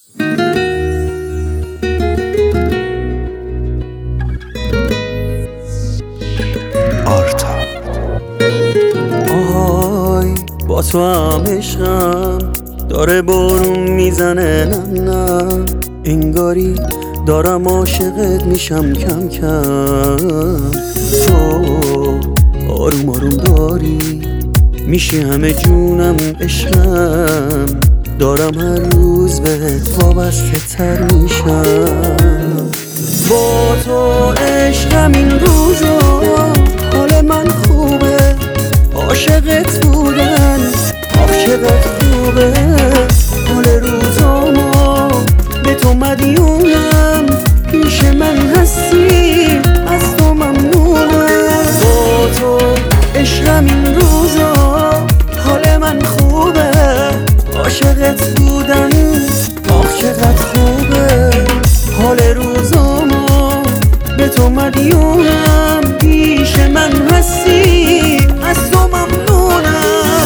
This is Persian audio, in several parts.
آرتا. آهای با تو هم عشقم داره بارون میزنه، نه انگاری دارم عاشقت میشم کم کم. تو آروم آروم داری میشی همه جونم، عشقم دارم هر روز بهت وابسته تر میشم. با تو عشقم این روزا حال من خوبه، عاشقت بودن آخ چقدر خوبه. حال روزامو به تو مدیونم، پیش من هستی از تو ممنونم. با تو عشقم این روزا حال من خوبه، عاشقت بودن آخ چقدر خوبه. حال روزامو به تو مدیونم، پیش من هستی از تو ممنونم.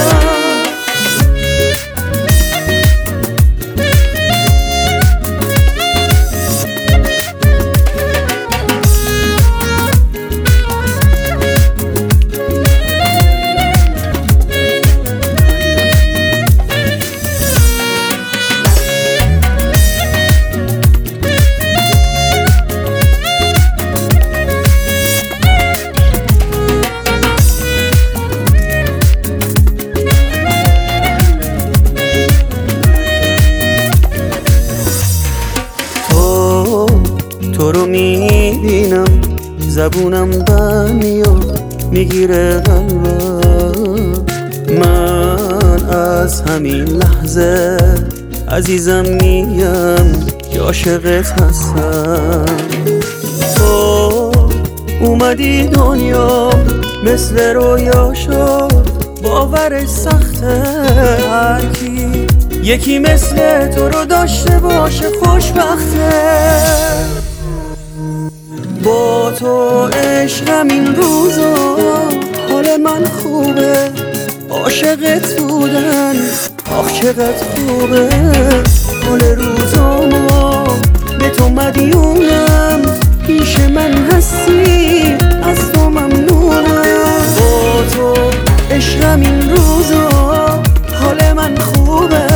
تو رو میبینم زبونم بند میاد میگیره قلبم. من از همین لحظه عزیزم میگم که عاشقت هستم. تو اومدی دنیا مثل رویا شد، باورش سخته هر کی یکی مثل تو رو داشته باشه خوشبخته. با تو عشقم این روزا حال من خوبه، عاشقت بودن آخ چقدر خوبه. حال روزامو به تو مدیونم، پیش من هستی از تو ممنونم. با تو عشقم این روزا حال من خوبه،